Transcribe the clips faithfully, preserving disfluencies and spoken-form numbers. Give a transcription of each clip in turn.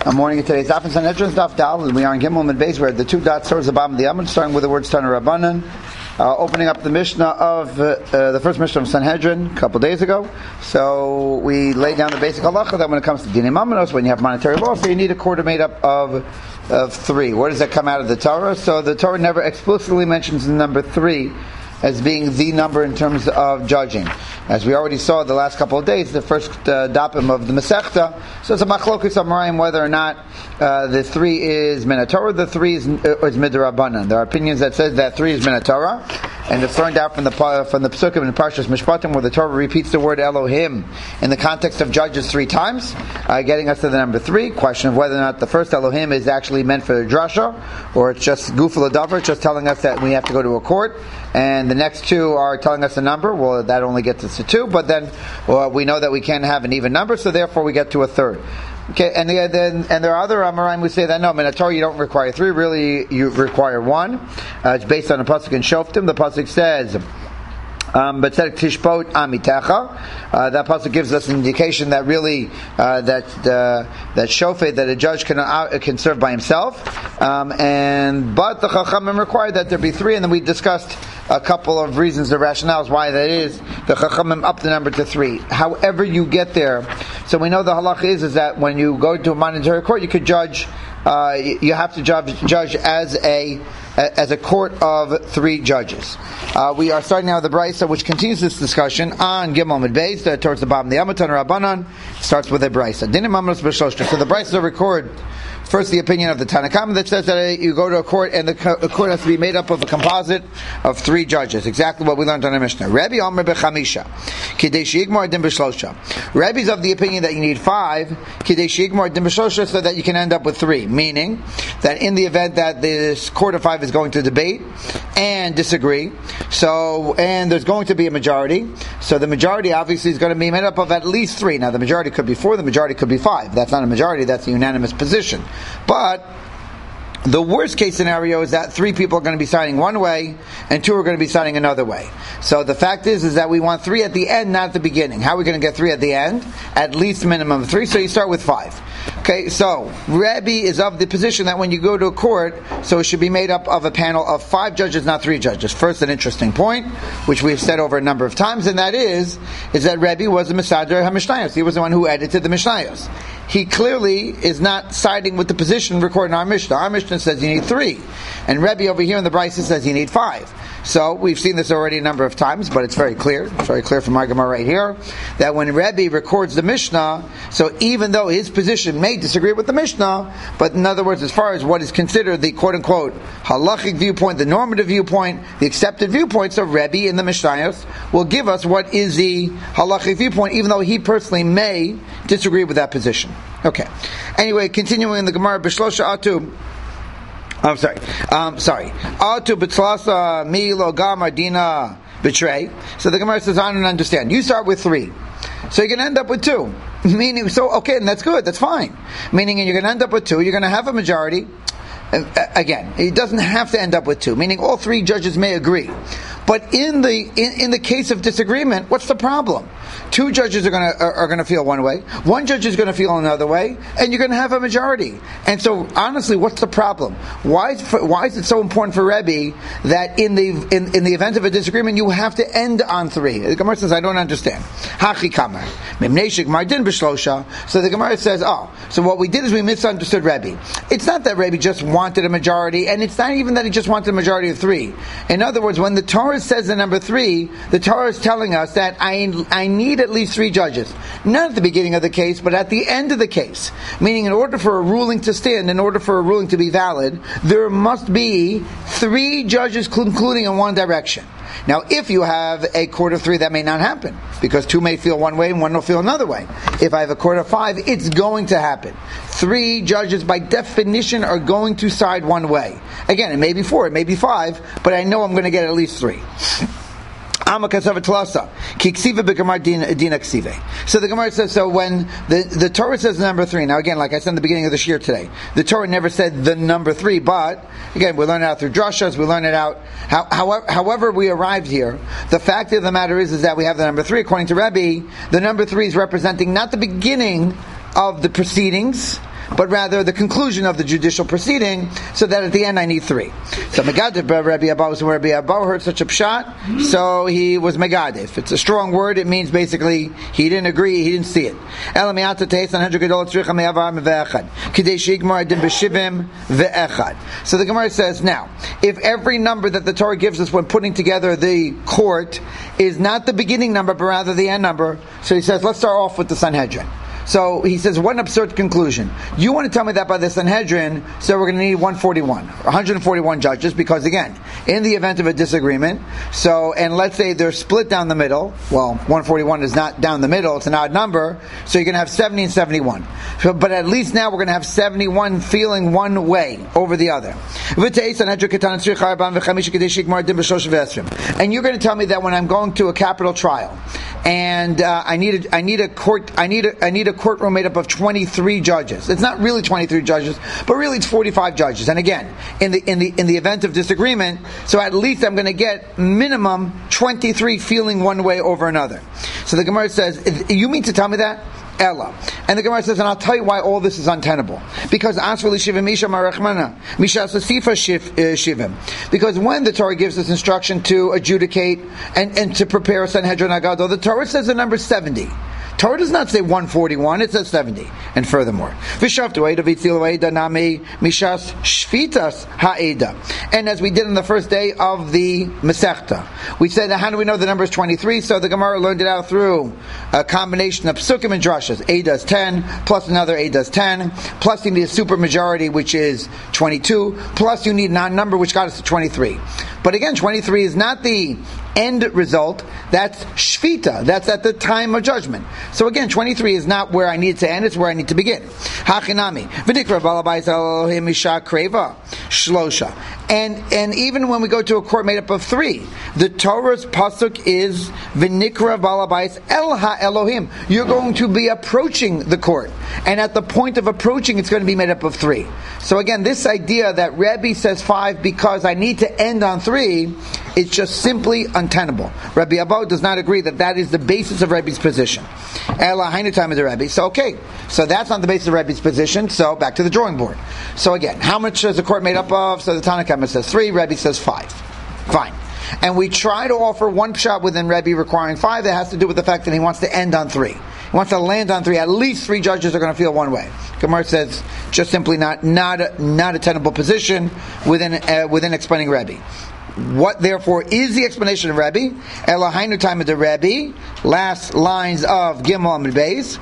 Good morning. Today's Daf in Sanhedrin, Daf Dal. We are in Gimel and Beis, where the two dots towards the bottom of the Amud, starting with the word Tana Rabbanan, uh, opening up the Mishnah of uh, uh, the first Mishnah of Sanhedrin a couple days ago. So we laid down the basic halacha that when it comes to Dinei Mamanos, when you have monetary law, so you need a quarter made up of of three. Where does that come out of the Torah? So the Torah never explicitly mentions the number three as being the number in terms of judging. As we already saw the last couple of days, the first uh, dapim of the Masechta, so it's a machlokes amoraim whether or not uh, the three is min haTorah, the three is, uh, is midrabanan. There are opinions that says that three is min haTorah, and it's learned out from the from the Pesukim in Parshas Mishpatim, where the Torah repeats the word Elohim in the context of judges three times, uh, getting us to the number three. Question of whether or not the first Elohim is actually meant for the drasha, or it's just guful adavar, just telling us that we have to go to a court, and the next two are telling us a number. Well, that only gets us to two, but then well, we know that we can't have an even number, so therefore we get to a third. Okay, and the, then and there are other Amoraim who say that no, in Torah you don't require three, really you require one. Uh, it's based on a pasuk in Shoftim. The pasuk says, Um, but tishpot amitecha. Uh, that pasuk gives us an indication that really uh, that uh, that shofet, that a judge can uh, can serve by himself. Um, and but the Chachamim required that there be three, and then we discussed a couple of reasons, the rationales why that is. The Chachamim up the number to three. However you get there, so we know the halacha is is that when you go to a monetary court, you could judge. Uh, you have to judge, judge as a as a court of three judges. Uh, we are starting now with the Brisa, which continues this discussion on Gimel Amud Beis, uh, towards the bottom. The Amud Tana Rabbanan starts with a Brisa. Dinei Mamanos b'Shlosha. So the Brisa record first the opinion of the Tanakh that says that uh, you go to a court and the co- court has to be made up of a composite of three judges. Exactly what we learned on our Mishnah. Rabbi Omer b'Chamisha, Kidei she'yigmor din b'Shlosha. Rabbi's of the opinion that you need five, Kidei she'yigmor din b'Shlosha, so that you can end up with three. Meaning that in the event that this court of five is going to debate and disagree, so and there's going to be a majority, so the majority obviously is going to be made up of at least three. Now the majority could be four, the majority could be five. That's not a majority, that's a unanimous position. But the worst case scenario is that three people are going to be signing one way and two are going to be signing another way. So the fact is is that we want three at the end, not at the beginning. How are we going to get three at the end? At least minimum of three, so you start with five. Okay, so Rabbi is of the position that when you go to a court, so it should be made up of a panel of five judges, not three judges. First, an interesting point, which we've said over a number of times, and that is, is that Rabbi was the Mesader HaMishnayos. He was the one who edited the Mishnayos. He clearly is not siding with the position recorded in our Mishnah. Our Mishnah says you need three, and Rabbi over here in the Brisa says you need five. So we've seen this already a number of times, but it's very clear. It's very clear from our Gemara right here that when Rabbi records the Mishnah, so even though his position may disagree with the Mishnah, but in other words, as far as what is considered the quote-unquote halachic viewpoint, the normative viewpoint, the accepted viewpoints of Rabbi in the Mishnayos will give us what is the halachic viewpoint, even though he personally may disagree with that position. Okay. Anyway, continuing in the Gemara, B'Shlosha Atu. I'm sorry. Um, sorry. Atu b'tzlasa mi lo gamar dina betray. So the Gemara says, I don't understand. You start with three, so you're going to end up with two. Meaning, so okay, and that's good. That's fine. Meaning, you're going to end up with two. You're going to have a majority. Uh, again, it doesn't have to end up with two. Meaning, all three judges may agree. But in the in, in the case of disagreement, what's the problem? Two judges are going to are, are going to feel one way. One judge is going to feel another way, and you're going to have a majority. And so, honestly, what's the problem? Why is why is it so important for Rebbe that in the in, in the event of a disagreement you have to end on three? The Gemara says, I don't understand. Hachi kamar memneshik mardin b'shlosha. So the Gemara says, oh, so what we did is we misunderstood Rebbe. It's not that Rebbe just wanted a majority, and it's not even that he just wanted a majority of three. In other words, when the Torah says in number three, the Torah is telling us that I I need at least three judges. Not at the beginning of the case, but at the end of the case. Meaning, in order for a ruling to stand, in order for a ruling to be valid, there must be three judges concluding in one direction. Now, if you have a court of three, that may not happen, because two may feel one way and one will feel another way. If I have a court of five, it's going to happen. Three judges, by definition, are going to side one way. Again, it may be four, it may be five, but I know I'm going to get at least three. So the Gemara says, so when the, the Torah says number three, now again, like I said in the beginning of the shir today, the Torah never said the number three, but again, we learn it out through drashas, we learn it out, how, however, however we arrived here, the fact of the matter is, is that we have the number three, according to Rebbe, the number three is representing not the beginning of the proceedings, but rather the conclusion of the judicial proceeding, so that at the end I need three. So Megadif Rabbi Abba was when Rabbi Abba heard such a pshat, so he was Megadif. It's a strong word, it means basically he didn't agree, he didn't see it. So the Gemara says, now, if every number that the Torah gives us when putting together the court is not the beginning number, but rather the end number, so he says, let's start off with the Sanhedrin. So he says, what an absurd conclusion. You want to tell me that by the Sanhedrin, so we're going to need one forty-one, one hundred forty-one judges, because again, in the event of a disagreement, so, and let's say they're split down the middle, well, one forty-one is not down the middle, it's an odd number, so you're going to have seventy and seventy-one. So, but at least now we're going to have seventy-one feeling one way over the other. And you're going to tell me that when I'm going to a capital trial, and uh, I need a, I need a court, I need a, I need a courtroom made up of twenty-three judges. It's not really twenty-three judges, but really it's forty-five judges. And again, in the in the in the event of disagreement, so at least I'm going to get minimum twenty-three feeling one way over another. So the Gemara says, you mean to tell me that? Ella. And the Gemara says, and I'll tell you why all this is untenable. Because because when the Torah gives us instruction to adjudicate and, and to prepare a Sanhedrin Agado, the Torah says the number seventy. Torah does not say one forty-one, it says seventy. And furthermore, and as we did on the first day of the Masechta, we said, how do we know the number is twenty-three? So the Gemara learned it out through a combination of psukim and drashas. A does ten, plus another A does ten, plus you need a super majority, which is twenty-two, plus you need a non-number, which got us to twenty-three. But again, twenty-three is not the end result, that's shvita, that's at the time of judgment. So again, twenty-three is not where I need to end, it's where I need to begin. Hachinami, v'nikra balabais Elohim isha kreva, shlosha. And and even when we go to a court made up of three, the Torah's pasuk is v'nikra balabais el ha Elohim. You're going to be approaching the court, and at the point of approaching, it's going to be made up of three. So again, this idea that Rabbi says five because I need to end on three, it's just simply untenable. Rabbi Abba does not agree that that is the basis of Rabbi's position. Ela hainu time of the Rabbi. So okay, so that's not the basis of Rabbi's position. So back to the drawing board. So again, how much is the court made up of? So the Tanna Kamma says three. Rabbi says five. Fine. And we try to offer one pshat within Rabbi requiring five. That has to do with the fact that he wants to end on three. He wants to land on three. At least three judges are going to feel one way. Gemara says just simply not not a, not a tenable position within uh, within explaining Rabbi. What therefore is the explanation of Rabbi? Elohainu time of the Rabbi. Last lines of Gimel Amud Beis.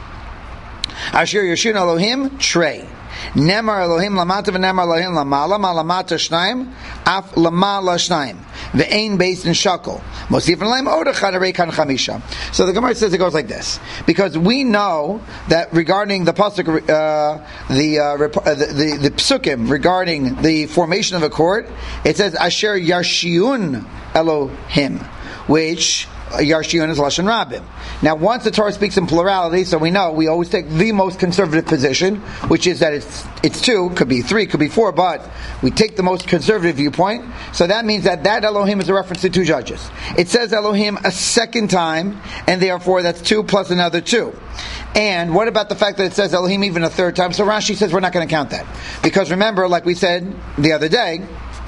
Asher Yoshin Elohim Trey. Nemar Elohim Lamata v'Nemar Elohim Lamala Malamata Shnaim Af Lamala Shnaim Ve'ein Beis in Shakel Mosif L'Laim Oda Chadarei Kan Chamisha. So the Gemara says it goes like this, because we know that regarding the pasuk, uh, the, uh, the the the psukim regarding the formation of a court, it says Asher Yarshiun Elohim, which Yarshiun is Lashon Rabim. Now, once the Torah speaks in plurality, so we know we always take the most conservative position, which is that it's it's two, could be three, could be four, but we take the most conservative viewpoint. So that means that that Elohim is a reference to two judges. It says Elohim a second time, and therefore that's two plus another two. And what about the fact that it says Elohim even a third time? So Rashi says we're not going to count that, because remember, like we said the other day,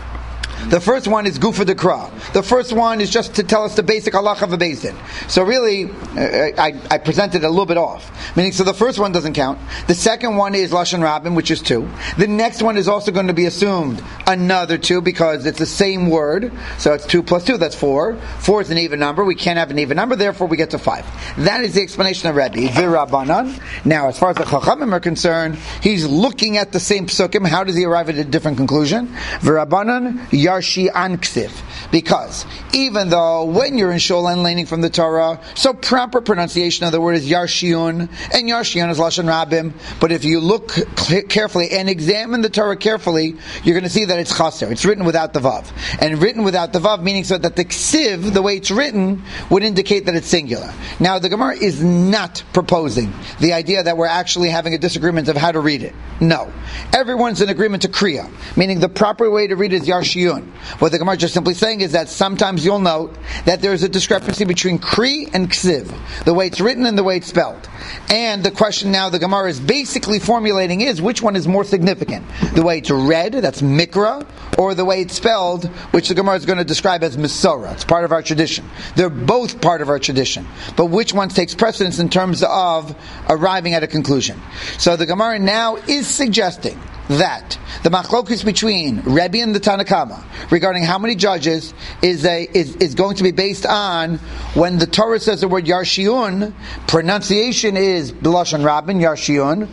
the first one is Gufa Dekra. The first one is just to tell us the basic halacha of a Beis Din. So really, uh, I, I presented a little bit off. Meaning, so the first one doesn't count. The second one is Lashon Rabim, which is two. The next one is also going to be assumed another two, because it's the same word. So it's two plus two, that's four. Four is an even number. We can't have an even number, therefore we get to five. That is the explanation of Rabbi. V'Rabbanan. Now, as far as the Chachamim are concerned, he's looking at the same psukim. How does he arrive at a different conclusion? V'Rabbanan Yarshi an Ksiv. Because even though when you're in Shul and leaning from the Torah, so proper pronunciation of the word is Yarshiun, and Yarshiun is Lashon Rabim, but if you look carefully and examine the Torah carefully, you're going to see that it's Chaser. It's written without the Vav. And written without the Vav, meaning so that the Ksiv, the way it's written, would indicate that it's singular. Now, the Gemara is not proposing the idea that we're actually having a disagreement of how to read it. No. Everyone's in agreement to Kriya, meaning the proper way to read it is Yarshiun. Yarshiyun. What the Gemara is just simply saying is that sometimes you'll note that there is a discrepancy between Kri and Ksiv, the way it's written and the way it's spelled. And the question now the Gemara is basically formulating is, which one is more significant? The way it's read, that's Mikra, or the way it's spelled, which the Gemara is going to describe as Mesorah. It's part of our tradition. They're both part of our tradition. But which one takes precedence in terms of arriving at a conclusion? So the Gemara now is suggesting that the machlokes between Rebbe and the Tanakama regarding how many judges is a is, is going to be based on when the Torah says the word Yarshiyun, pronunciation is B'lashon Rabin, Yarshiyun.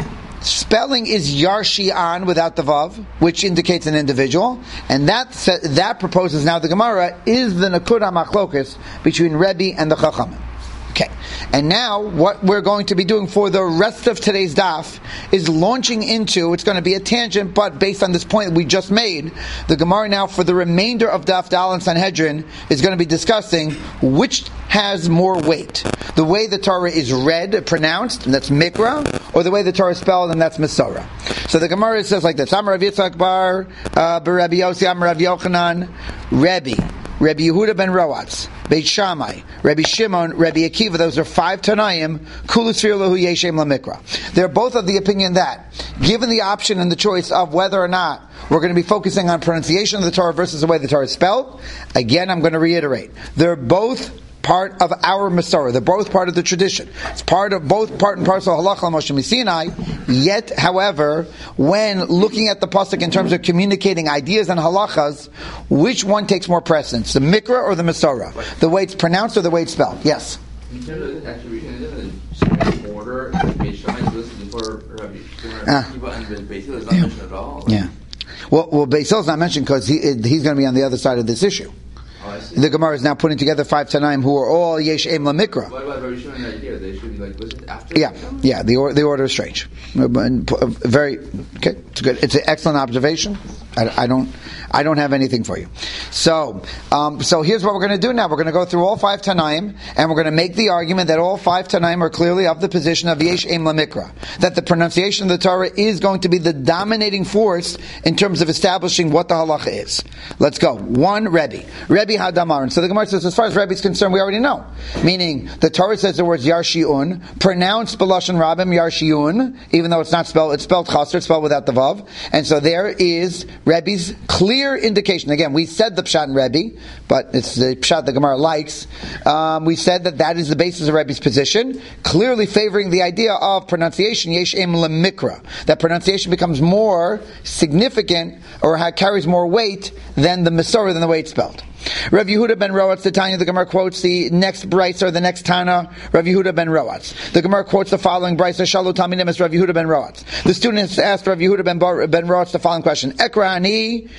Spelling is Yarshian without the Vav, which indicates an individual, and that that proposes now the Gemara is the Nakuda machlokes between Rebbe and the Chachamim. Okay, and now what we're going to be doing for the rest of today's daf is launching into, it's going to be a tangent, but based on this point that we just made, the Gemara now for the remainder of daf Dal and Sanhedrin is going to be discussing which has more weight. The way the Torah is read, pronounced, and that's Mikra, or the way the Torah is spelled, and that's Mesorah. So the Gemara says like this, Amar Rav Yitzchak bar, uh, Rabbi Yossi, Amar Rav Yochanan, Rebbe, Rabbi Yehuda ben Roatz, Beit Shammai, Rabbi Shimon, Rabbi Akiva, those are five Tanaim, Kulusfir Lahu Yeshem LaMikra. They're both of the opinion that, given the option and the choice of whether or not we're going to be focusing on pronunciation of the Torah versus the way the Torah is spelled, again, I'm going to reiterate, they're both part of our Mesorah. They're both part of the tradition. It's part of both part and parcel of Halacha Moshe Sinai. Yet, however, when looking at the pasuk in terms of communicating ideas and halachas, which one takes more precedence, the Mikra or the Mesorah? The way it's pronounced or the way it's spelled? Yes. In terms of attribution, in the order, Beit Shammai is listed before Rabbi Akiva, and Beit Hillel is not mentioned at all. Yeah. Well, well, Beit Hillel is not mentioned because he he's going to be on the other side of this issue. Oh, the Gemara is now putting together five Tanaim who are all Yesh Em LaMikra. What about Rabbi Shimon and idea? They should be like listed after? Yeah, yeah. The or, the order is strange. Very okay. It's good. It's an excellent observation. I, I don't I don't have anything for you. So um, so here's what we're going to do now. We're going to go through all five Tanaim, and we're going to make the argument that all five Tanaim are clearly of the position of Yesh Em LaMikra, that the pronunciation of the Torah is going to be the dominating force in terms of establishing what the halacha is. Let's go. One, Rebbe. Rebbe Hadamaran. So the Gemara says, as far as Rebbe is concerned, we already know. Meaning, the Torah says the words Yarshiun, pronounced B'lashon Rabim Yarshiun, even though it's not spelled, it's spelled Chaser, it's spelled without the Vav. And so there is Rebbe's clear indication. Again, we said the Pshat in Rebbe, but it's the Pshat the Gemara likes. Um, we said that that is the basis of Rebbe's position, clearly favoring the idea of pronunciation, Yesh Em LaMikra. That pronunciation becomes more significant, or carries more weight than the Mesorah, than the way it's spelled. Rav Yehuda ben Roatz, the Tanya, the Gemara quotes the next brisa, or the next Tana, Rav Yehuda ben Roatz. The Gemara quotes the following brisa, Shalu Talmidim es Rav Yehuda ben Roatz. The student has asked Rav Yehuda ben, Bar, ben Roatz the following question: Ekra ani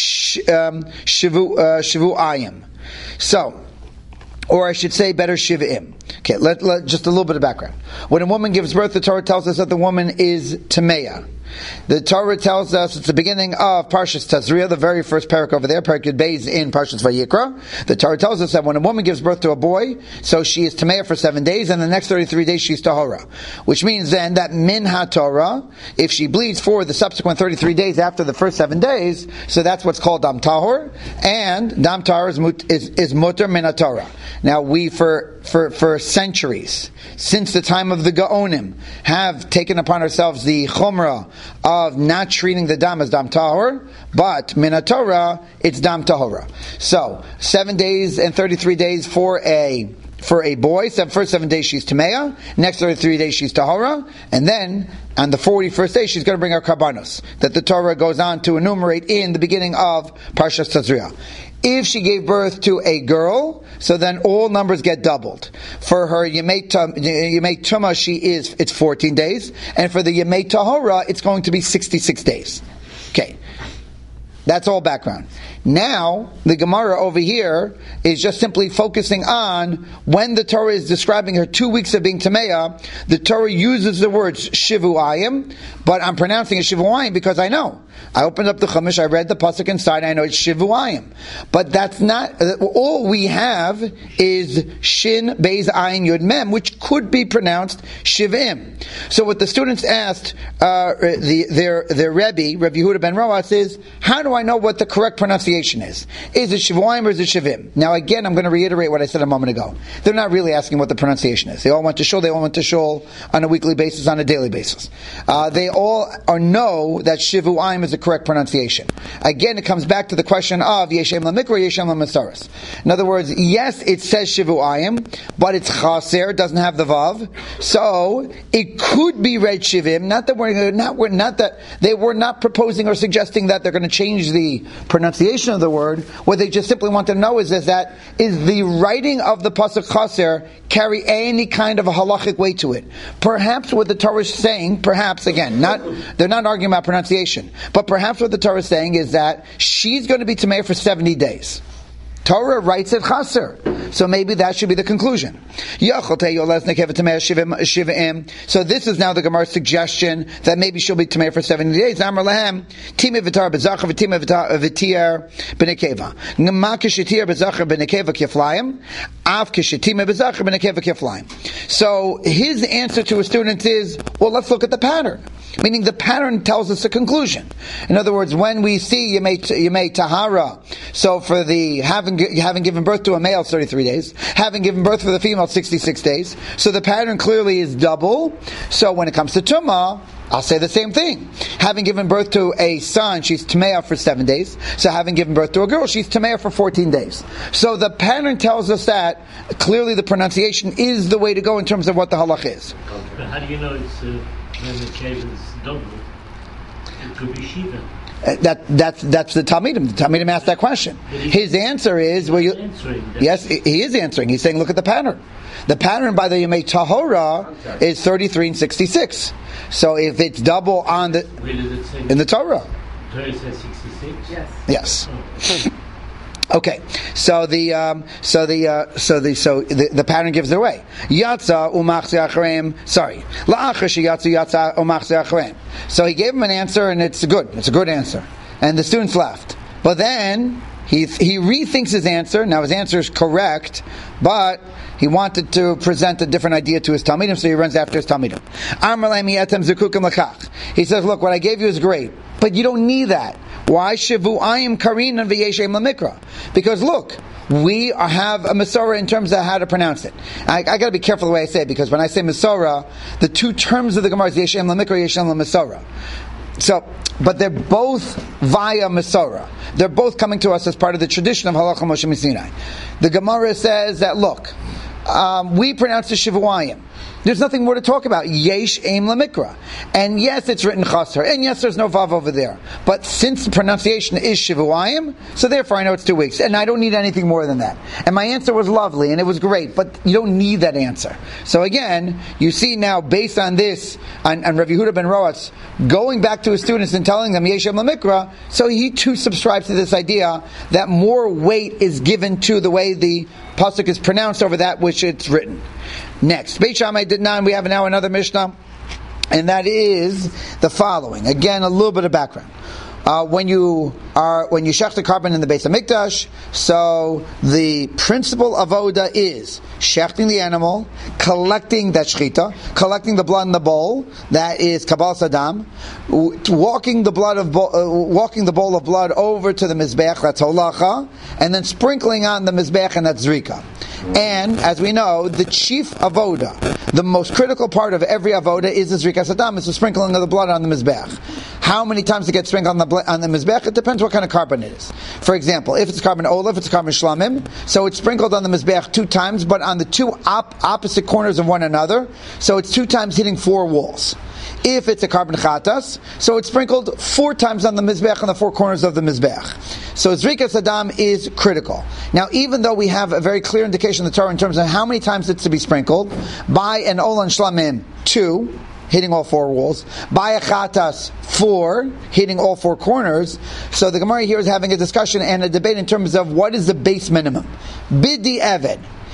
shivu shivu ayim. So, or I should say better shiv'im. Okay, let, let, just a little bit of background. When a woman gives birth, the Torah tells us that the woman is Tameya. The Torah tells us, it's the beginning of Parshas Tazria, the very first parak over there, parak Yud Beis in Parshas Vayikra. The Torah tells us that when a woman gives birth to a boy, so she is Tameya for seven days, and the next thirty-three days she's Tahora. Which means then that Min HaTorah, if she bleeds for the subsequent thirty-three days after the first seven days, so that's what's called Dam Tahor, and Dam Tahor is, mut, is, is Mutter Min HaTorah. Now we, for, for, for centuries, since the time of the Gaonim, have taken upon ourselves the Chumrah of not treating the dam as dam tahor, but min haTorah, it's dam tahora. So seven days and thirty-three days for a for a boy. So first seven days she's tameya, next thirty-three days she's tahora, and then on the forty-first day she's going to bring her karbanos that the Torah goes on to enumerate in the beginning of Parshas Tazria. If she gave birth to a girl, so then all numbers get doubled. For her Yemei Tumah, she is, it's fourteen days. And for the Yemei Tahora, it's going to be sixty-six days. Okay. That's all background. Now, the Gemara over here is just simply focusing on when the Torah is describing her two weeks of being Tameya, the Torah uses the words Shivuayim, but I'm pronouncing it Shivuayim because I know I opened up the Chumash, I read the pasuk inside, I know it's Shivuayim. But that's not, uh, all we have is Shin Beis Ayin Yud Mem, which could be pronounced Shivim. So what the students asked uh, the, their their Rebbe, Rabbi Yehuda ben Roas, is, how do I know what the correct pronunciation is? Is it Shivuayim or is it Shivim? Now again, I'm going to reiterate what I said a moment ago. They're not really asking what the pronunciation is. They all went to shul, they all went to shul on a weekly basis, on a daily basis. Uh, they all are know that Shivuayim is the correct pronunciation. Again, it comes back to the question of Yeshem LaMikra, Yeshem LaMasaris. In other words, yes, it says Shivuayim, but it's Chaser, it doesn't have the Vav. So, it could be read Shivim, not that we're not, we're not that they were not proposing or suggesting that they're going to change the pronunciation of the word. What they just simply want to know is, is that, is the writing of the Pasuk Chaser carry any kind of a halachic weight to it? Perhaps what the Torah is saying, perhaps, again, not they're not arguing about pronunciation, but perhaps what the Torah is saying is that she's going to be Tamei for seventy days. Torah writes it Chaser. So maybe that should be the conclusion. So this is now the Gemara's suggestion that maybe she'll be Tamei for seventy days. Amar lahem, Timei v'tar b'zachar v'timei v'tier b'nekeva. Ma k'shetier b'zachar b'nekeva keflayim, av k'shetimei b'zachar b'nekeva keflayim. So his answer to a student is, well, let's look at the pattern. Meaning the pattern tells us a conclusion. In other words, when we see Yemei Yemei Tahara, so for the having having given birth to a male, thirty-three days, having given birth for the female, sixty-six days. So the pattern clearly is double. So when it comes to Tumah, I'll say the same thing. Having given birth to a son, she's Tameah for seven days. So having given birth to a girl, she's Tameah for fourteen days. So the pattern tells us that clearly the pronunciation is the way to go in terms of what the halach is. But how do you know it's uh, when the cave is double? It could be Shiva. Uh, that that's that's the Talmidim. The Talmidim asked that question. His answer is, well, you, yes, he is answering. He's saying, look at the pattern. The pattern by the Yemei Tahora is thirty-three and sixty-six. So if it's double on the in the Torah, Torah says sixty-six. Yes. Yes. Oh. Okay, so the um, so the uh, so the so the, the pattern gives it away. Yatsa umachzi achrem. Sorry, la'achar sheyatsa yatsa umachzi achrem. So he gave him an answer, and it's good. It's a good answer, and the students laughed. But then he he rethinks his answer. Now his answer is correct, but he wanted to present a different idea to his Talmidim, so he runs after his Talmidim. Amar lei mi'atem zukukim lakach. He says, look, what I gave you is great, but you don't need that. Why Shivuayim Karinan v'Yeshem LaMikra? Because look, we have a Masorah in terms of how to pronounce it. I, I got to be careful the way I say it, because when I say Masorah, the two terms of the Gemara is Yeshem LaMikra, Yeshem LaMasorah. So, but they're both via Masorah. They're both coming to us as part of the tradition of Halacha Moshe Sinai. The Gemara says that, look, um, we pronounce the Shivuayim. There's nothing more to talk about. Yesh Eim LaMikra. And yes, it's written Chaser. And yes, there's no Vav over there. But since the pronunciation is Shivuayim, so therefore I know it's two weeks. And I don't need anything more than that. And my answer was lovely, and it was great. But you don't need that answer. So again, you see now, based on this, on, on Rav Yehuda ben Roas, going back to his students and telling them Yesh Eim LaMikra, so he too subscribes to this idea that more weight is given to the way the pasuk is pronounced over that which it's written. Next, Beit Shammai did not. We have now another Mishnah, and that is the following. Again, a little bit of background. Uh, when you are when you shech the carbon in the Beis Hamikdash, so the principal avoda is shechting the animal, collecting that shechita, collecting the blood in the bowl, that is kabbalas hadam, walking the blood of bo- uh, walking the bowl of blood over to the mizbech, that's holacha, and then sprinkling on the mizbech, and that's zrika. And as we know, the chief avoda, the most critical part of every avoda is the zrikas hadam, is the sprinkling of the blood on the mizbech. How many times it gets sprinkled on the on the mizbech? It depends what kind of carbon it is. For example, if it's carbon ola, if it's carbon shlamim, so it's sprinkled on the mizbech two times, but on the two op- opposite corners of one another, so it's two times hitting four walls. If it's a carbon chatas, so it's sprinkled four times on the mizbech on the four corners of the mizbech. So zrikas hadam is critical. Now, even though we have a very clear indication in the Torah in terms of how many times it's to be sprinkled, by an ola and shlamim, two, hitting all four walls, by a chatas, four, hitting all four corners. So the Gemara here is having a discussion and a debate in terms of what is the base minimum. Bidi eved.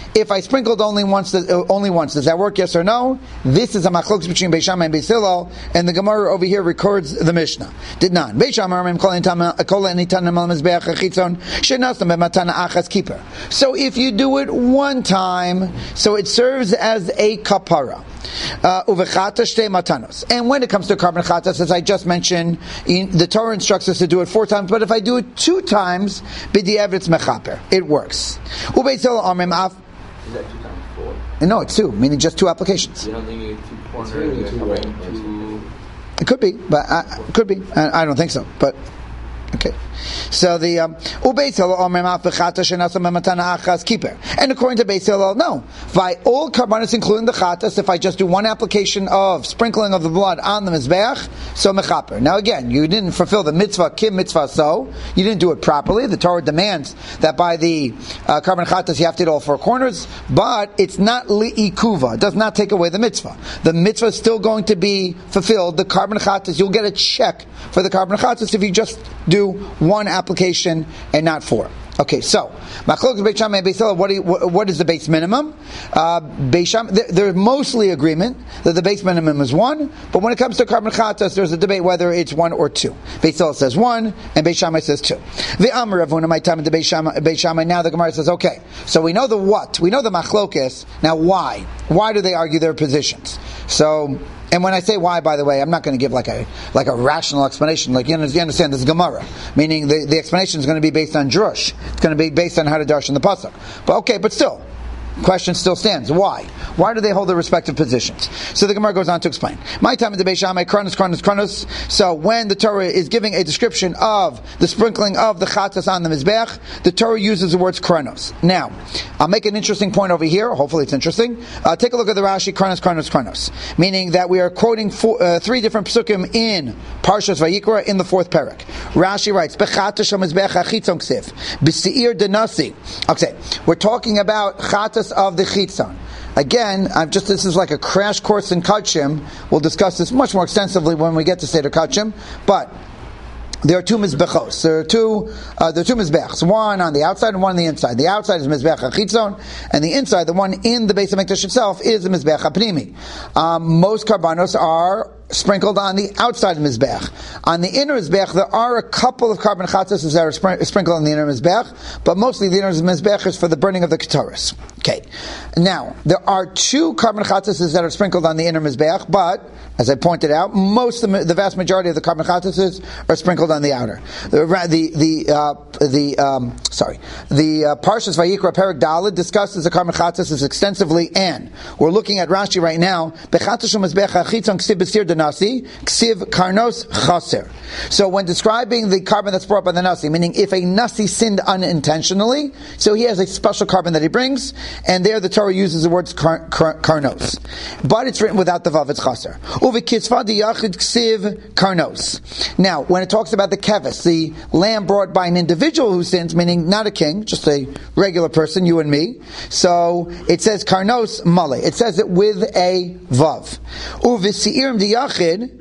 If I sprinkled only once, uh, only once, does that work? Yes or no? This is a machlokes between Beis Shammai and Beis Hillel, and the Gemara over here records the Mishnah. Did not. Beis Shammai kol enitan al mizbeach hachitzon shenasam b'matana achas keeper. So if you do it one time, so it serves as a kapara. Uvechata shtei matanos. And when it comes to carbon chatas, as I just mentioned, in, the Torah instructs us to do it four times. But if I do it two times, b'di'ev it's mechaper. It works. Ubeis Hillel amrim af. Is that two times four? No, it's two, meaning just two applications. You don't think you two corners, really two, right? two... It could be, but uh, could be. I, I don't think so, but okay. So the Ubeis Hillel Omer Ma'afechata Shenasam B'matana Achas Keeper, and according to Beis Hillel, no. By all karbanos, including the chatas, if I just do one application of sprinkling of the blood on the mizbeach, so mechaper. Now again, you didn't fulfill the mitzvah kim mitzvah, so you didn't do it properly. The Torah demands that by the uh, carbon chatas you have to do all four corners, but it's not li'ikuva. It does not take away the mitzvah. The mitzvah is still going to be fulfilled. The carbon chatas, you'll get a check for the carbon chatas if you just do one application and not four. Okay, so Machlokes Beis Shammai and Beis Hillel, what, what is the base minimum? Uh, Beis Shammai, there's mostly agreement that the base minimum is one, but when it comes to carbon chatas, there's a debate whether it's one or two. Beis Hillel says one, and Beis Shammai says two. The Amar Ravuna, my time into Beis Shammai, Beis Shammai. Now the Gemara says, okay, so we know the what, we know the machlokes. Now why? Why do they argue their positions? So. And when I say why, by the way, I'm not going to give like a like a rational explanation. Like you understand, this is Gemara, meaning the, the explanation is going to be based on drush. It's going to be based on how to darshan the pasuk. But okay, but still, question still stands. Why? Why do they hold their respective positions? So the Gemara goes on to explain. My time in the Beis Shammai, Kronos, Kronos, Kronos. So when the Torah is giving a description of the sprinkling of the chatas on the mizbeach, the Torah uses the words Kronos. Now, I'll make an interesting point over here. Hopefully it's interesting. Uh, take a look at the Rashi, Kronos, Kronos, Kronos. Meaning that we are quoting four, uh, three different psukim in Parshas Vayikra in the fourth parak. Rashi writes, Bechata shel mizbeach hachitzon ksiv, b'seir denasi. Okay, we're talking about chatas of the chitzon. Again, I'm just this is like a crash course in Kachim. We'll discuss this much more extensively when we get to Seder Kachim. But there are two mizbechos. There are two. Uh, there are two mizbechs. One on the outside and one on the inside. The outside is mizbech hachitzon, and the inside, the one in the base of Mikdash itself, is the mizbech hapnimi. Um, most karbanos are sprinkled on the outside of Mizbech. On the inner Mizbech, there are a couple of carbon chatzas that are spr- sprinkled on the inner Mizbech, but mostly the inner Mizbech is for the burning of the Ketores. Okay. Now, there are two carbon chatzas that are sprinkled on the inner Mizbech, but, as I pointed out, most of the, the vast majority of the carbon chatzas are sprinkled on the outer. The, the, the, uh, the, um, sorry, the uh, Parshas Vayikra Perek Daled discusses the carbon chatzas extensively, and we're looking at Rashi right now, Bechatas Mizbech HaChitzon Ksiv B'sir Nasi, ksiv karnos chaser. So when describing the carbon that's brought by the Nasi, meaning if a Nasi sinned unintentionally, so he has a special carbon that he brings, and there the Torah uses the words kar, kar, karnos. But it's written without the vav, it's chaser. Uvi kitzva diyachid ksiv karnos. Now, when it talks about the keves, the lamb brought by an individual who sins, meaning not a king, just a regular person, you and me, so it says karnos male. It says it with a vav. Uvi siirim diyachid.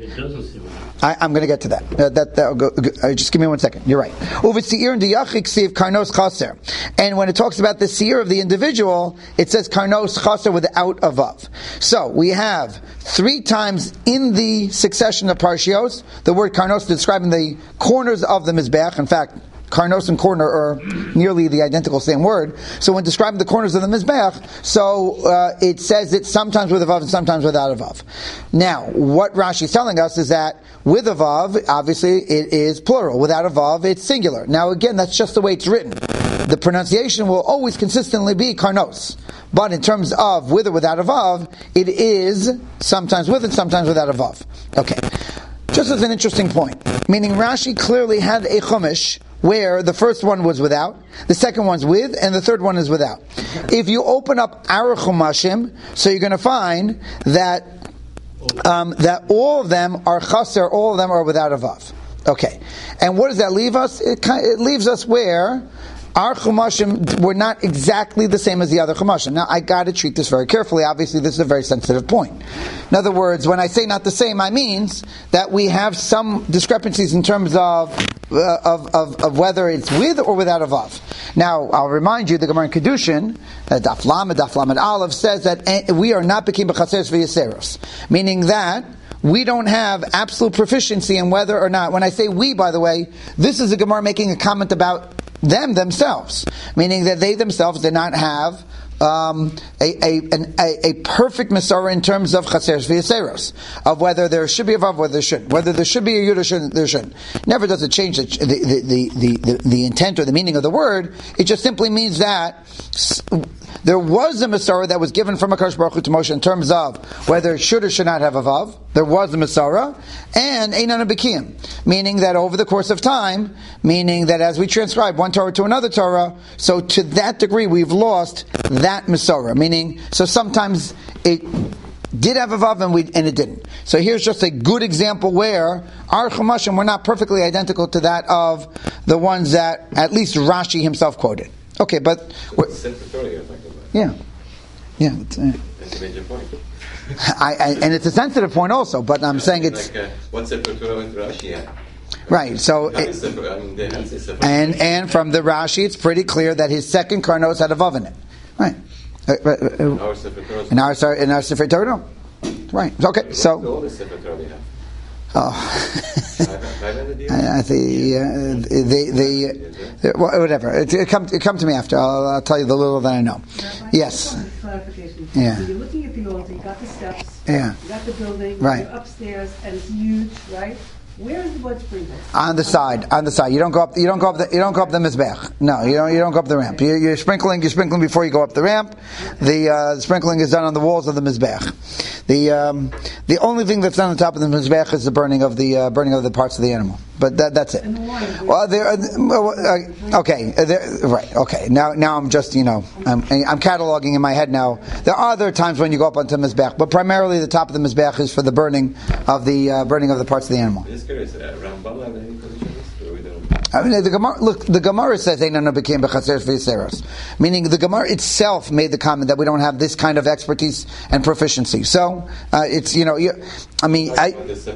I, I'm going to get to that. Uh, that, that go, go, uh, just give me one second. You're right. Karnos chaser. And when it talks about the seer of the individual, it says karnos chaser without a vav. So we have three times in the succession of parshios the word karnos describing the corners of the mizbeach. In fact, karnos and corner are nearly the identical same word. So when describing the corners of the Mizbeach, so uh, it says it sometimes with a vav and sometimes without a vav. Now, what Rashi is telling us is that with a vav, obviously it is plural. Without a vav, it's singular. Now again, that's just the way it's written. The pronunciation will always consistently be karnos. But in terms of with or without a vav, it is sometimes with and sometimes without a vav. Okay. Just as an interesting point, meaning Rashi clearly had a chumash where the first one was without, the second one's with, and the third one is without. If you open up our chumashim, so you're going to find that um, that all of them are chaser, all of them are without a vav. Okay, and what does that leave us? It, it leaves us where our chumashim were not exactly the same as the other chumashim. Now, I got to treat this very carefully. Obviously, this is a very sensitive point. In other words, when I say not the same, I means that we have some discrepancies in terms of uh, of, of, of whether it's with or without a vav. Now, I'll remind you, the Gemara in Kedushin, uh, Daf Lamed, Daf Lamed Aleph, says that eh, we are not Bekim B'chaseres V'Yiseros, meaning that we don't have absolute proficiency in whether or not, when I say we, by the way, this is a Gemara making a comment about them themselves, meaning that they themselves did not have Um, a, a, an, a, a perfect Masorah in terms of Chaseres V'Yiseros, of whether there should be a Vav, whether there shouldn't, whether there should be a Yud or shouldn't, there shouldn't. Never does it change the, the, the, the, the, the intent or the meaning of the word. It just simply means that there was a Masorah that was given from HaKadosh Baruch Hu to Moshe in terms of whether it should or should not have a Vav. There was a Masorah, and Einan B'kiyim, meaning that over the course of time, meaning that as we transcribe one Torah to another Torah, so to that degree we've lost that Masorah, meaning, so sometimes it did have a Vav and, we, and it didn't. So here's just a good example where our Chumashim were not perfectly identical to that of the ones that at least Rashi himself quoted. Okay, but... So it's sensitive you're talking about. Yeah. Yeah. It's, uh, That's a major point. I, I, and it's a sensitive point also, but I'm yeah, saying it's... Like, uh, what's Sefer Torah with Rashi? Yeah. Right, so... It, sefer, I mean, they have sefer and, and from the Rashi, it's pretty clear that his second Karnos had a Vav in it. Right. Uh, uh, uh, our Sefer Torah. In our, in our Sefer Torah, no. Right. Okay, so... All the Sefer Torah they have. Oh, I think uh, the the uh, whatever. It, it come it come to me after. I'll, I'll tell you the little that I know. Rabbi, Yes. Clarification. Yeah. So you're looking at the altar. You got the steps. Yeah. You got the building. Right. You're upstairs, and it's huge, right? Where is the blood sprinkler? On the side, on the side. You don't go up. You don't go up. The, you don't go up the mizbech. No, you don't. You don't go up the ramp. You, you're sprinkling. You're sprinkling before you go up the ramp. The uh, sprinkling is done on the walls of the mizbech. The um, the only thing that's done on top of the mizbech is the burning of the uh, burning of the parts of the animal. But that, that's it. And the water. Well, there. Uh, okay. Uh, there, right. Okay. Now, now I'm just you know I'm, I'm cataloging in my head now. There are other times when you go up onto the mizbech, but primarily the top of the mizbech is for the burning of the uh, burning of the parts of the animal. Curious, uh, Rambam have any position on this? I mean, the Gemara, look, the Gemara says Einan became B'chaseres V'Yiseros, meaning the Gemara itself made the comment that we don't have this kind of expertise and proficiency. So uh, it's you know, you, I mean, I,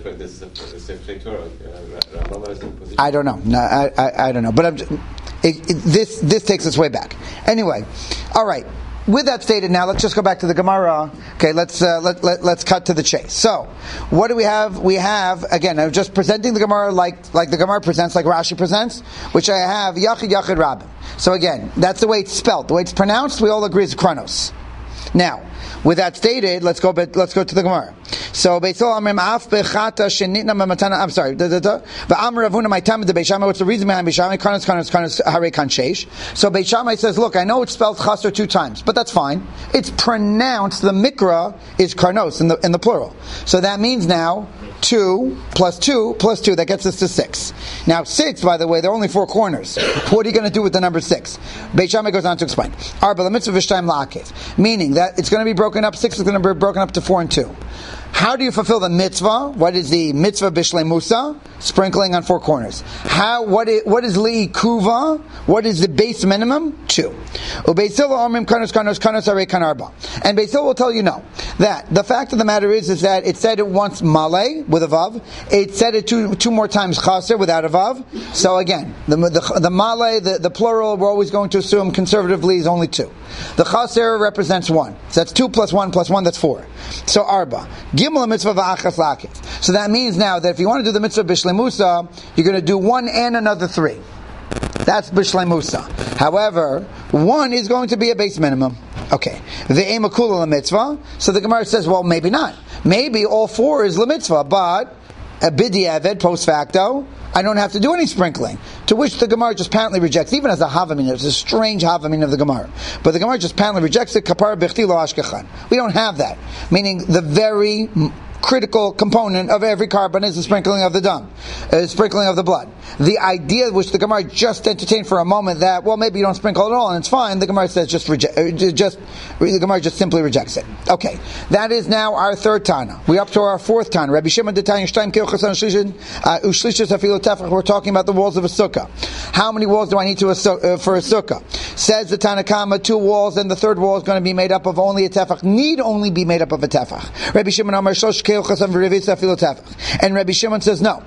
I don't know, no, I, I, I don't know, but I'm just, it, it, this this takes us way back. Anyway, all right. With that stated, now let's just go back to the Gemara. Okay, let's uh, let, let let's cut to the chase. So, what do we have? We have again. I'm just presenting the Gemara like like the Gemara presents, like Rashi presents, which I have Yachid Yachid Rabin. So again, that's the way it's spelled. The way it's pronounced, we all agree is Kronos. Now, with that stated, let's go. Let's go to the Gemara. So, Beisol Amrim Af Bechata Shenitna Mamatana. I'm sorry. But Amr Ravuna my time the Beishamai. What's the reason behind Beishamai? Kronos, Kronos, Kronos, Hare Kansheish. So Beishamai says, look, I know it's spelled Chaser two times, but that's fine. It's pronounced. The Mikra is Kronos in the in the plural. So that means now two plus two plus two. That gets us to six. Now six, by the way, there are only four corners. What are you going to do with the number six? Beishamai goes on to explain. Arba Mitzvah V'Shtayim La'akev, meaning that it's going to be broken up. Six is going to be broken up to four and two. How do you fulfill the mitzvah? What is the mitzvah bishlei musa? Sprinkling on four corners. How? What is, what is li'ikuva? What is the base minimum? Two. Ubeisil omrim kanos kanos kanos arei kanarba. And Beisil will tell you no. That the fact of the matter is, is that it said it once male with a vav. It said it two two more times chaser without a vav. So again, the the, the male, the, the plural, we're always going to assume conservatively is only two. The chaser represents one. So that's two plus one plus one. That's four. So arba. Gimel mitzvah v'achas lakif. So that means now that if you want to do the mitzvah bishlei musa, you're going to do one and another three. That's bishlei musa. However, one is going to be a base minimum. Okay. Ve'ema kula la mitzvah. So the Gemara says, well, maybe not. Maybe all four is la mitzvah, but a b'diavad post facto, I don't have to do any sprinkling. To which the Gemara just patently rejects, even as a havamin. It's a strange havamin of the Gemara. But the Gemara just patently rejects it. Kapara b'chti lo ashkechan. We don't have that. Meaning the very critical component of every carbon is the sprinkling of the dung, uh, sprinkling of the blood. The idea which the Gemara just entertained for a moment that, well, maybe you don't sprinkle at all and it's fine, the Gemara says just reject, uh, just the Gemara just simply rejects it. Okay, that is now our third Tana. We're up to our fourth Tana. Rabbi Shimon D'Tanya Shtayim Kil Chasan Shlishin Ushlishus Afilo Tefach. We're talking about the walls of a sukkah. How many walls do I need to uh, for a sukkah? Says the Tana Kama, two walls, and the third wall is going to be made up of only a tefach. Need only be made up of a tefach. Rabbi Shimon Amar Shosh. And Rabbi Shimon says no.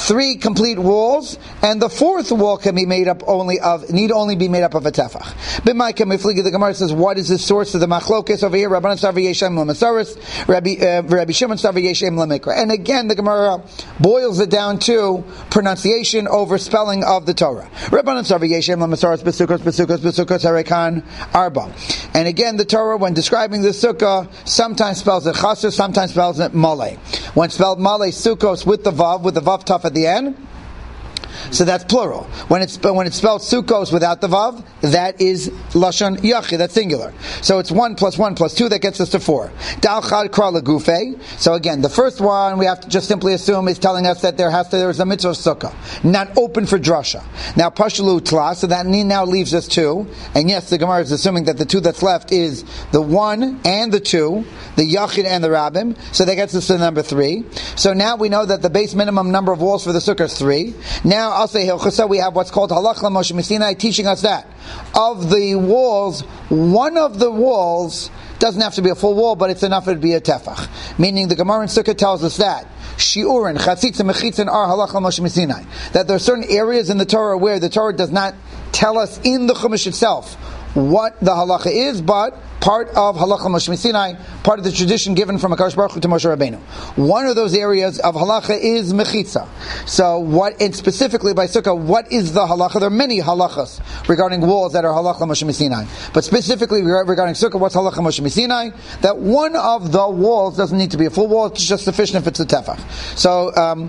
three complete walls, and the fourth wall can be made up only of, need only be made up of a tefach. B'maika mifligi, the Gemara says, what is the source of the machlokes over here? Rabbanan Savar Yeshem L'Masaris, Rabbi uh, Rabbi Shimon Savar Yeshem L'Mikra. And again, the Gemara boils it down to pronunciation over spelling of the Torah. Rabbanan Savar Yeshem L'Masaris B'Sukkos B'Sukkos B'Sukkos Harekan Arba. And again, the Torah, when describing the sukkah, sometimes spells it chaser, sometimes spells it malay. When spelled malay, sukkos with the vav, with the vav tough at the end, so that's plural. When it's when it's spelled sukkos without the vav, that is lashon yachid, that's singular. So it's one plus one plus two, that gets us to four. Dal chad kra legufe. So again, the first one we have to just simply assume is telling us that there has to there is a mitzvah of sukkah, not open for drasha. Now pashalu tla, so that now leaves us two. And yes, the Gemara is assuming that the two that's left is the one and the two, the yachid and the rabbim. So that gets us to number three. So now we know that the base minimum number of walls for the sukkah is three. Now I'll say Hilchasa, we have what's called Halach Moshe Missinai teaching us that of the walls, one of the walls doesn't have to be a full wall, but it's enough to be a tefach. Meaning the Gemara in Sukkah tells us that Shiurin, Chatzitz and Mechitzin are Halach Moshe Missinai. That there are certain areas in the Torah where the Torah does not tell us in the Chumash itself what the halacha is, but part of halacha Moshe Sinai, part of the tradition given from HaKadosh Baruch Hu to Moshe Rabbeinu. One of those areas of halacha is mechitza. So, what and specifically by sukkah, what is the halacha? There are many halachas regarding walls that are halacha Moshe Sinai, but specifically regarding sukkah, what's halacha Moshe Sinai? That one of the walls doesn't need to be a full wall; it's just sufficient if it's a tefach. So, um,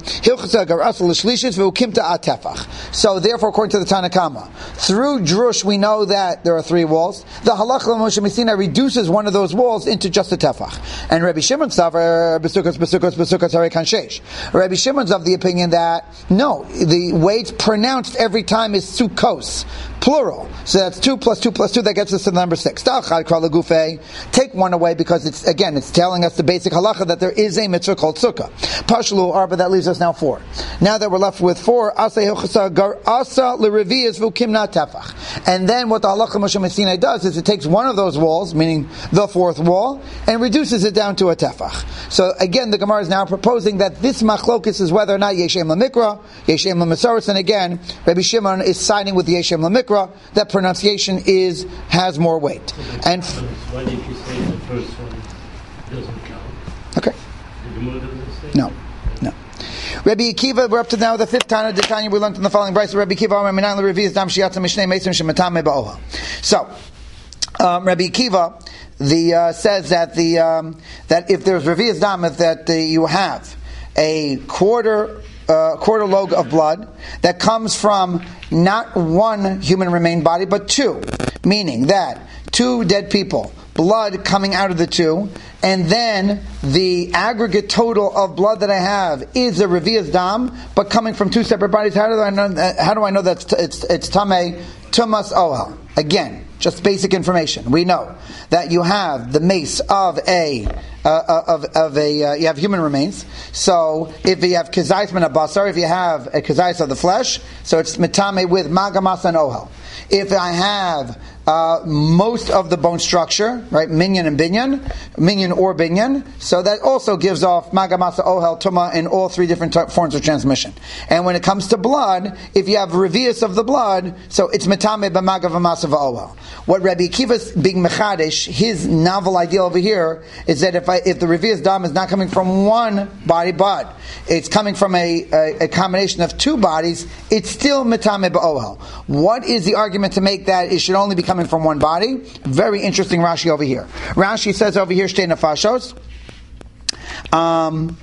so therefore, according to the Tanna Kama, through drush we know that there are three walls. The halacha Moshe Sinai reduces one of those walls into just a tefach. And Rabbi Shimon Savar B'Sukkos B'Sukkos B'Sukkos Harekan Sheish. Rabbi Shimon's of the opinion that no, the way it's pronounced every time is sukkos, plural. So that's two plus two plus two. That gets us to the number six. Take one away because it's again it's telling us the basic halacha that there is a mitzvah called sukkah. Pashlu arba, that leaves us now four. Now that we're left with four, asa gar asa l'reviyas v'ukimna tefach. And then what the halacha Moshe Sinai does is it takes one of those walls, meaning the fourth wall, and reduces it down to a tefach. So again, the Gemara is now proposing that this machlokis is whether or not yeshem l'mikra, yeshem l'mesaris, and again, Rabbi Shimon is siding with the yeshem l'mikra. That pronunciation is has more weight. And f- why did you say the first one doesn't count? Okay. The Gemara doesn't say. No, no. Rabbi Akiva, we're up to now the fifth Tana de Tanya. We learned in the following brayso. Rabbi Akiva, so um, Rabbi Akiva the uh, says that the um, that if there's revi'as dam, if that uh, you have a quarter. Uh, quarter log of blood that comes from not one human remain body but two, meaning that two dead people, blood coming out of the two, and then the aggregate total of blood that I have is a revi'as dam, but coming from two separate bodies. How do I know? How do I know that it's it's tamei tumas ohel? Again, just basic information. We know that you have the mace of a uh, of of a uh, you have human remains. So if you have kazayis min habasar, if you have a kazayis of the flesh, so it's mitame with magamas and ohel. If I have uh, most of the bone structure, right, minyan and binyan, minyan or binyan, so that also gives off magamasa, ohel, tuma in all three different t- forms of transmission. And when it comes to blood, if you have revi'as of the blood, so it's metame b'magavamasa v'ohel. What Rabbi Akiva's being mechadish, his novel idea over here is that if I, if the revi'as dam is not coming from one body, but it's coming from a, a, a combination of two bodies, it's still metame b'ohel. What is the argument to make that it should only be coming from one body? Very interesting Rashi over here. Rashi says over here, shtei nefashos. Um,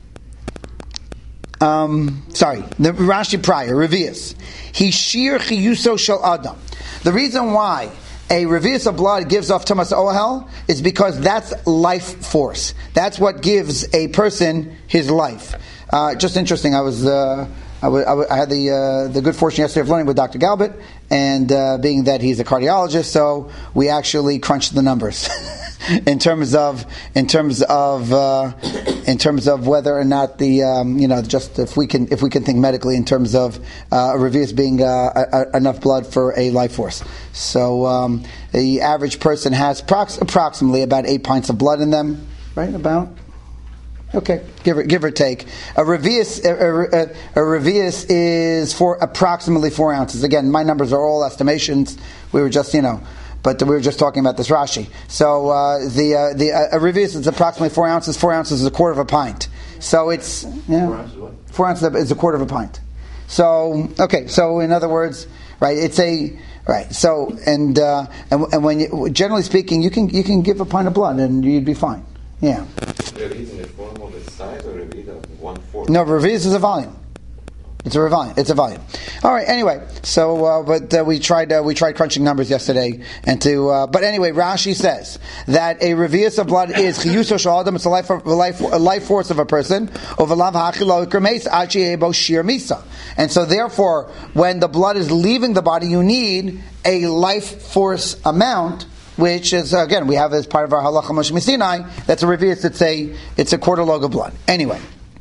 um, sorry, the Rashi prior, revi'as. Hishir chiyuso shel adam. The reason why a revi'as of blood gives off tumas ohel is because that's life force. That's what gives a person his life. Uh, just interesting. I was. Uh, I, w- I, w- I had the uh, the good fortune yesterday of learning with Doctor Galbert, and uh, being that he's a cardiologist, so we actually crunched the numbers in terms of in terms of uh, in terms of whether or not the um, you know just if we can if we can think medically in terms of uh, a revi'as being uh, a, a, enough blood for a life force. So um, the average person has prox- approximately about eight pints of blood in them, right? About. Okay, give or give or take. A revius, a, a, a revius is for approximately four ounces. Again, my numbers are all estimations. We were just, you know, but we were just talking about this Rashi. So uh, the uh, the uh, a revius is approximately four ounces. Four ounces is a quarter of a pint. So it's yeah, Four ounces what? four ounces is a quarter of a pint. So okay, so in other words, right? It's a right. So and uh, and and when you, generally speaking, you can you can give a pint of blood and you'd be fine. Yeah. Reviz in the form of a size or reviz of one fourth? No, reviz is a volume. It's a volume. It's a volume. All right. Anyway, so uh, but uh, we tried uh, we tried crunching numbers yesterday, and to uh, but anyway, Rashi says that a revius of blood is chiyuso sh'adam. It's a life, a life a life force of a person. Ovalav hachilo ikremes achi ebo shir misa. And so therefore, when the blood is leaving the body, you need a life force amount, which is again we have as part of our halacha Moshe Sinai. That's a revius. It's a it's a quarter log of blood. Anyway,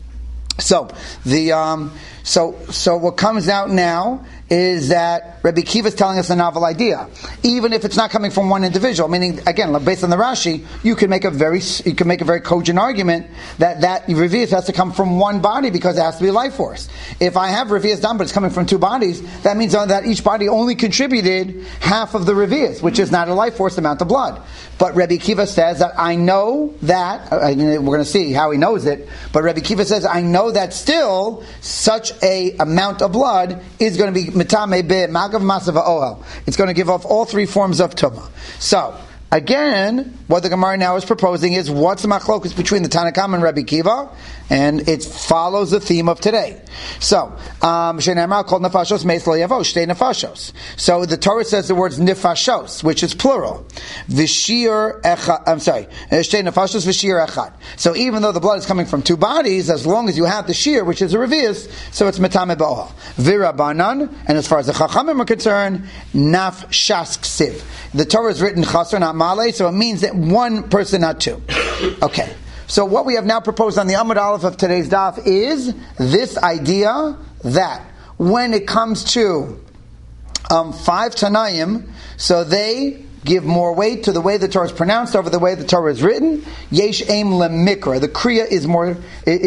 so the um, so so what comes out now is that Rabbi Kiva is telling us a novel idea, even if it's not coming from one individual. Meaning, again, based on the Rashi, you can make a very you can make a very cogent argument that that revius has to come from one body because it has to be a life force. If I have revius done, but it's coming from two bodies, that means that each body only contributed half of the revius, which is not a life force amount of blood. But Rabbi Kiva says that I know that uh, we're going to see how he knows it. But Rabbi Kiva says I know that still such a amount of blood is going to be mitame be magav masav ohel. It's going to give off all three forms of tumah. So again, what the Gemara now is proposing is what's the machlokus between the Tanna Kama and Rabbi Kiva, and it follows the theme of today. So, um, called nefashos meis lo yavo shtei nefashos. So the Torah says the words nefashos, which is plural. V'shir echad. I'm sorry, shtei nefashos v'shir echad. So even though the blood is coming from two bodies, as long as you have the shir, which is a revius, so it's metame ba'ohel. V'rabanan, and as far as the chachamim are concerned, naf shas ksiv. The Torah is written chasar, not male, so it means that one person, not two. Okay. So what we have now proposed on the Amud Aleph of today's daf is this idea that when it comes to um, five Tanaim, so they give more weight to the way the Torah is pronounced over the way the Torah is written. Yesh aim lemikra. The kriya is more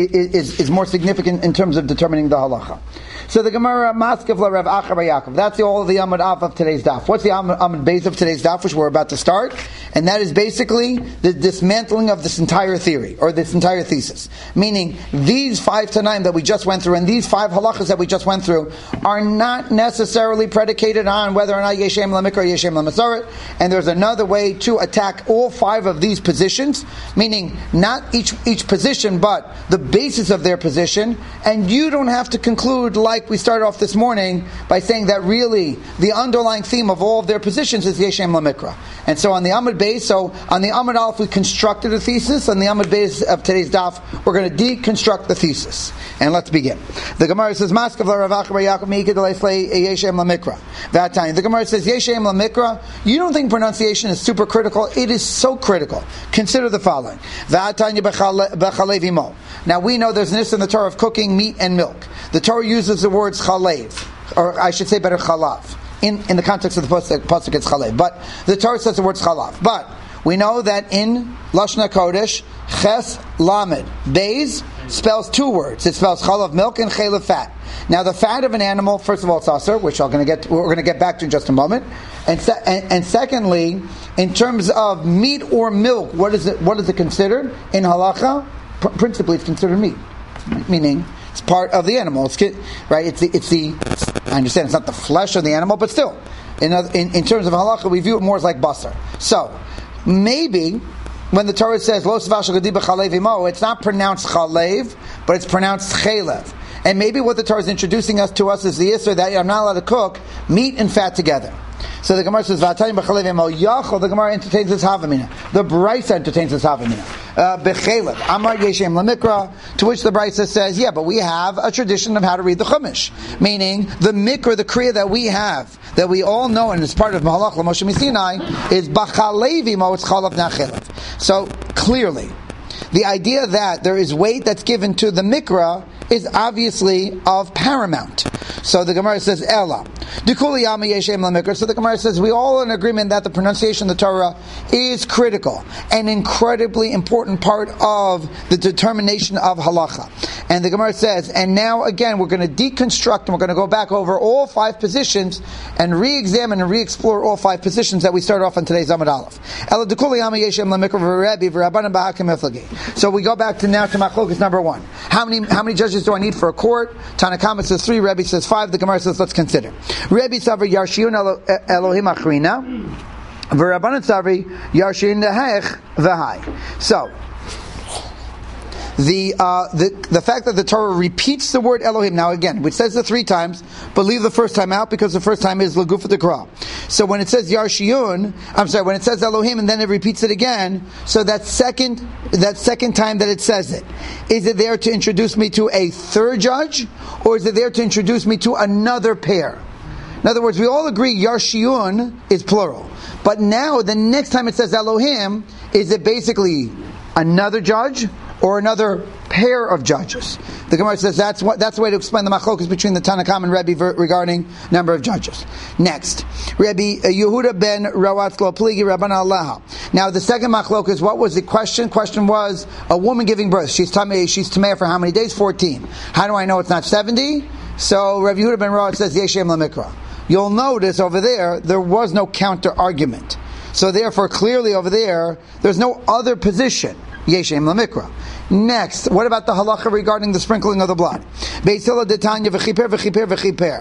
is, is more significant in terms of determining the halacha. So the Gemara Maskav la Rav Acha bar Yaakov. That's the, all of the Amud Aleph of today's daf. What's the Amud, Amud Beis of today's daf, which we're about to start? And that is basically the dismantling of this entire theory, or this entire thesis. Meaning, these five Tanaim that we just went through, and these five halachas that we just went through, are not necessarily predicated on whether or not Yeshem Lamikra or Yeshem Lamasaret. And there's another way to attack all five of these positions, meaning not each each position, but the basis of their position. And you don't have to conclude like we started off this morning by saying that really the underlying theme of all of their positions is Yeshem Lamikra. And so on the Amud Beis, so on the Amud Aleph we constructed a thesis. On the Amud Beis of today's daf, we're going to deconstruct the thesis. And let's begin. The Gemara says, "Maskav la Rav Acha bar Yaakov meikad leslei Yeshem Lamikra." That time, the Gemara says, "Yeshem Lamikra." You don't think pronunciation is super critical? It is so critical. Consider the following: V'atanya b'chalev imo. Now we know there's an issue in the Torah of cooking meat and milk. The Torah uses the words chalev, or I should say better chalav. In, in the context of the pasuk, pasuk it's chalev, but the Torah says the words chalav. But we know that in Lashon HaKodesh, ches lamed beis spells two words. It spells chalav milk and chalev fat. Now the fat of an animal, first of all, it's aser, which I'm going to get. We're going to get back to in just a moment. And, se- and and secondly, in terms of meat or milk, what is it? What is it considered in halacha? Pr- principally, it's considered meat, meaning it's part of the animal. It's right. It's the. It's the. It's, I understand it's not the flesh of the animal, but still, in other, in, in terms of halacha, we view it more as like basar. So maybe when the Torah says lo svash gadiba chalev imo, it's not pronounced chalev, but it's pronounced chalev. And maybe what the Torah is introducing us to us is the issur that I'm not allowed to cook meat and fat together. So the Gemara says, "V'atayim b'chalev imo yachol." The Gemara entertains this havamina. The Brisa entertains this havamina. B'chalev amar yeshem lamikra. To which the Brisa says, "Yeah, but we have a tradition of how to read the Chumash, meaning the mikra, the kriya that we have, that we all know, and it's part of Mahalach Moshe Sinai, is b'chalev imo. It's chalav not chalev." So clearly, the idea that there is weight that's given to the mikra is obviously of paramount. So the Gemara says, Ella. Dikuli Yama Yeshem Lamikra. So the Gemara says, we all are in agreement that the pronunciation of the Torah is critical, an incredibly important part of the determination of halacha. And the Gemara says, and now again, we're going to deconstruct and we're going to go back over all five positions and re-examine and re-explore all five positions that we started off on today's Amud Aleph. Ella Dikuli Yama Yeshem Lamikra v'Rebbe v'Rabbanan b'Hakim Eflagi. So we go back to now to Machlokas number one. How many how many judges do I need for a court? Tanakama says three, Rebbe says five. The Gemara says let's consider. Rebbe Savar Yarshiun Elohim Achrina, v'Rabbanan Savar Yarshiun Nehech v'Hai. So the uh, the the fact that the Torah repeats the word Elohim now again, which says it three times, but leave the first time out because the first time is Lagufa Dekra. So when it says Yarshiun, I'm sorry, when it says Elohim and then it repeats it again, so that second that second time that it says it, is it there to introduce me to a third judge, or is it there to introduce me to another pair? In other words, we all agree Yarshiun is plural, but now the next time it says Elohim, is it basically another judge or another pair of judges? The Gemara says that's what that's the way to explain the machlokas between the Tanakam and Rebbe regarding number of judges. Next, Rebbe Yehuda ben Rawatz lo pligi Rabban Allah. Now the second machlokas, what was the question? Question was a woman giving birth. She's tamei. She's tamei for how many days? Fourteen. How do I know it's not seventy? So Rebbe Yehuda ben Rawatz says Yeshem Lamikra. You'll notice over there there was no counter argument. So therefore, clearly over there, there's no other position. Yeshem Lamikra. Next, what about the halacha regarding the sprinkling of the blood? Beis Hillel detanya v'chiper v'chiper v'chiper.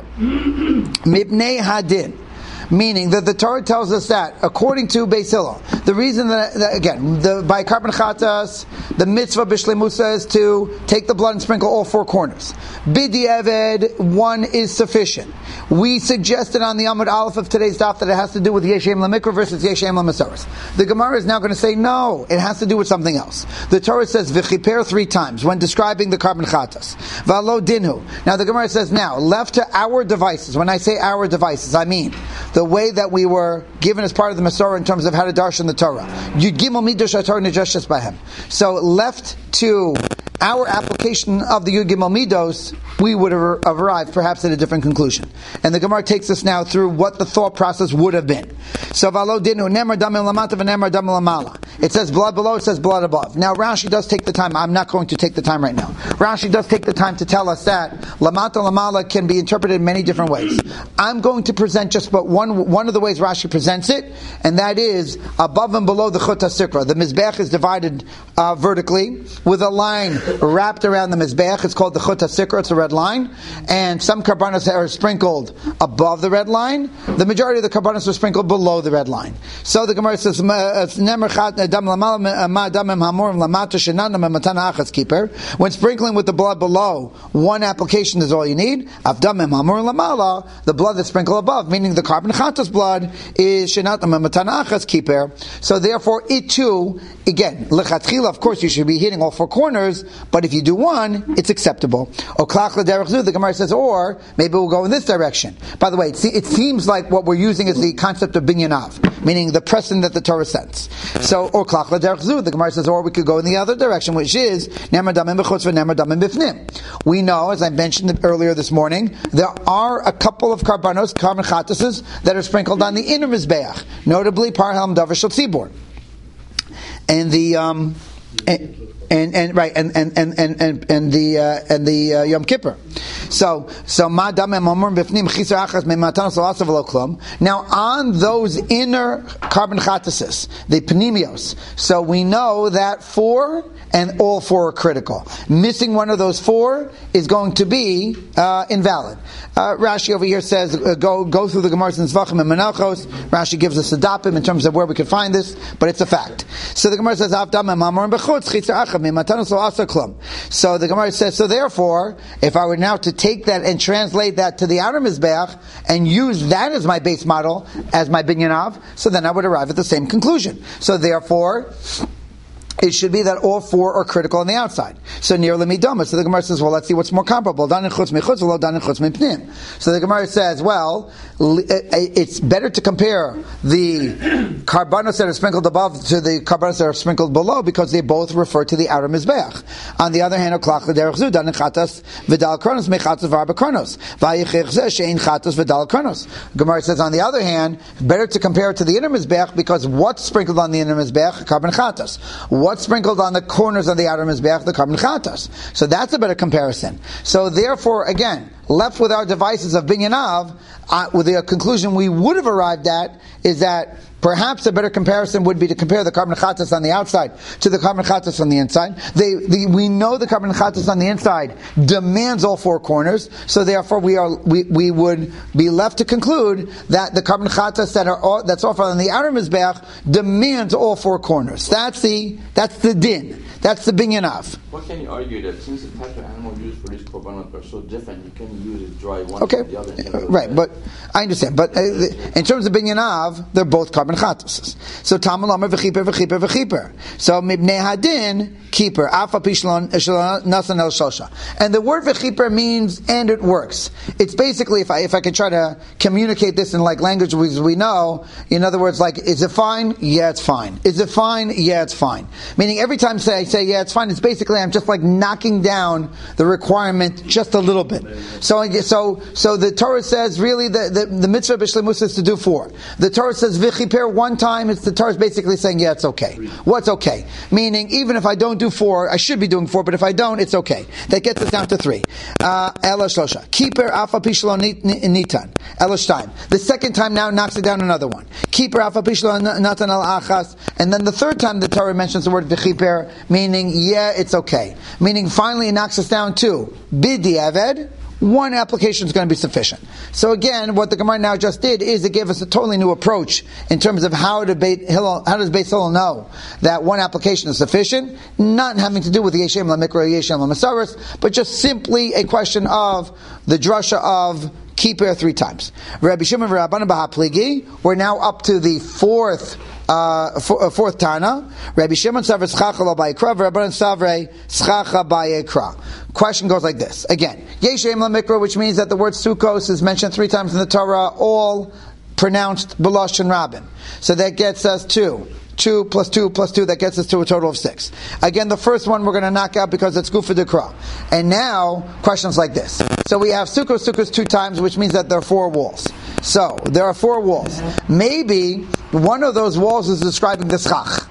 Mipnei hadin. Meaning that the Torah tells us that, according to Beis Hillel, the reason that, that again, the, by Karban Chatas, the mitzvah b'shlemusa is to take the blood and sprinkle all four corners. B'di'eved, one is sufficient. We suggested on the Amud Aleph of today's daf that it has to do with Yeshem Lamikra versus Yeshem Lamasaris. The Gemara is now going to say, no, it has to do with something else. The Torah says, v'chiper three times, when describing the Karban Chatas. V'alo dinhu. Now the Gemara says, now, left to our devices, when I say our devices, I mean, the way that we were given as part of the Masorah in terms of how to darshan the Torah. Yud Gimel Midrash HaTorah Nedrashas Bahem. So left to our application of the Yud Gimel Midos, we would have arrived perhaps at a different conclusion. And the Gemara takes us now through what the thought process would have been. So Valo Dinu Nemar Damim Lamata v'Nemar Damim Lamala. It says blood below, it says blood above. Now Rashi does take the time, I'm not going to take the time right now. Rashi does take the time to tell us that Lamata Lamala can be interpreted in many different ways. I'm going to present just but one one of the ways Rashi presents it, and that is above and below the Chut HaSikra. The Mizbeach is divided uh, vertically with a line wrapped around the Mizbeach. It's called the Chut HaSikra, it's a red line. And some karbanos are sprinkled above the red line. The majority of the karbanos are sprinkled below the red line. So the Gemara says, when sprinkling with the blood below, one application is all you need. The blood that's sprinkled above, meaning the Karban Chatas blood, is kiper. So therefore, it too, again, lechatchila, of course, you should be hitting all four corners, but if you do one, it's acceptable. The Gemara says, or maybe we'll go in this direction. By the way, it, it seems like what we're using is the concept of binyanav, meaning the precedent that the Torah sets. So, or klach l'derech zu, the Gemara says, or we could go in the other direction, which is nemar damim b'chutz v'nemar damim b'fnim. We know, as I mentioned earlier this morning, there are a couple of karbanos, karban chatases, that are sprinkled on the inner mizbeach, notably parham davar shel tzibur, and the um, and, and and right and and and and and the uh, and the uh, Yom Kippur. So so ma damim amur b'fnim chisar achas me'matan salasa v'lo klum. Now on those inner karban chatases, the panimios, so we know that four and all four are critical. Missing one of those four is going to be uh, invalid. Uh, Rashi over here says, uh, go go through the Gemaras and Zvachim and Menachos. Rashi gives us a dapim in terms of where we could find this, but it's a fact. So the Gemara says, so the Gemara says, so therefore, if I were now to take that and translate that to the outer Mizbeach and use that as my base model, as my binyanav, so then I would arrive at the same conclusion. So therefore, it should be that all four are critical on the outside. So near lemidama. So the Gemara says, well, let's see what's more comparable. Dan chutz mechutz, lo dan chutz mipnim. So the Gemara says, well, it's better to compare the karbanos that are sprinkled above to the karbanos that are sprinkled below because they both refer to the outer mizbeach. On the other hand, oklach l'derech zu dan chatas v'dal kronos mechatas v'arba kronos v'ayichech zeh she'ein chatas v'dal kronos. Gemara says, on the other hand, better to compare it to the inner mizbeach because what's sprinkled on the inner mizbeach? Carbon chatas. What's sprinkled on the corners of the outer mizbeach? The carbon chatas. So that's a better comparison. So therefore, again, left with our devices of binyanav, uh, with the conclusion we would have arrived at is that perhaps a better comparison would be to compare the carbon chatas on the outside to the carbon chatas on the inside. They, the, we know the carbon chatas on the inside demands all four corners, so therefore we are we, we would be left to conclude that the carbon chatas that are all, that's offered on the outer mizbeach demands all four corners. That's the that's the din. That's the binyanav. What can you argue that since the type of animal used for these korbanot are so different, you can use it dry one okay. or the other? Right, but I understand. But uh, in terms of binyanav, they're both carbon chatas. So Talmud Omer v'chiper v'chiper v'chiper. So mibnei hadin keeper afa pishlon nasan el shosha. And the word v'chiper means and it works. It's basically, if I if I could try to communicate this in like language we, we know, in other words, like, is it fine? Yeah, it's fine. Is it fine? Yeah, it's fine. Meaning every time say I say yeah, it's fine. It's basically I'm just like knocking down the requirement just a little bit. So so so the Torah says really the the, the mitzvah b'shlemus is to do four. The Torah says v'chiper one time. It's the Torah is basically saying yeah, it's okay. What's okay? Meaning even if I don't do four, I should be doing four, but if I don't, it's okay. That gets us down to three. Ela shlosha. Keeper alpha pishlon nitan. Ela shtayim. The second time now knocks it down another one. Keeper alpha pishlon natan al achas. And then the third time the Torah mentions the word v'chiper, meaning yeah, it's okay. Meaning finally it knocks us down to bidi aved. One application is going to be sufficient. So again, what the Gemara now just did is it gave us a totally new approach in terms of how to Beit Hillel, how does Beis Hillel know that one application is sufficient, not having to do with the Yeshem LaMikra, Yeshem LaMasaris, but just simply a question of the drasha of keeper three times. Rabbi Shimon v'Rabbanan b'Hapligi. We're now up to the fourth uh, f- fourth Tana. Rabbi Shimon savre schacha lo ba'ikra, v'Rabbanan savre schacha ba'ikra. Question goes like this. Again, Yeshem LaMikra, which means that the word sukkos is mentioned three times in the Torah, all pronounced b'lashon rabin. So that gets us to Two plus two plus two, that gets us to a total of six. Again, the first one we're going to knock out because it's Gufa Dekra. And now, questions like this. So we have Sukkos, Sukkos two times, which means that there are four walls. So, there are four walls. Maybe one of those walls is describing the Schach.